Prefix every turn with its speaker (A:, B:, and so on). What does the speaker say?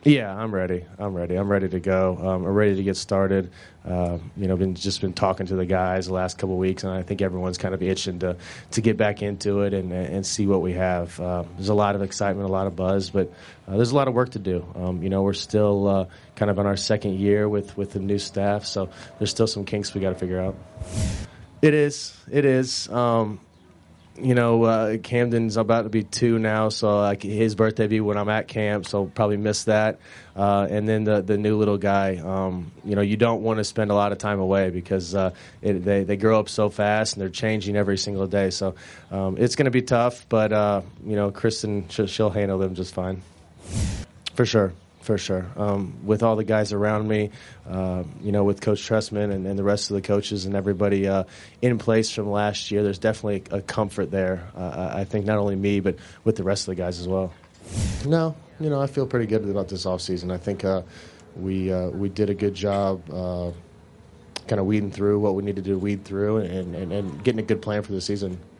A: Yeah, I'm ready. I'm ready. I'm ready to go. I'm ready to get started. Been talking to the guys the last couple of weeks, and I think everyone's kind of itching to get back into it and see what we have. There's a lot of excitement, a lot of buzz, but there's a lot of work to do. We're still kind of on our second year with the new staff, so there's still some kinks we got to figure out. It is. It is. Camden's about to be 2 now, so his birthday be when I'm at camp, so probably miss that. And then the new little guy, you don't want to spend a lot of time away because they grow up so fast and they're changing every single day. So it's going to be tough, but Kristen, she'll handle them just fine. For sure. For sure. With all the guys around me, with Coach Trestman and the rest of the coaches and everybody in place from last year, there's definitely a comfort there. I think not only me, but with the rest of the guys as well. No, I feel pretty good about this offseason. I think we did a good job kind of weeding through what we needed to weed through and getting a good plan for the season.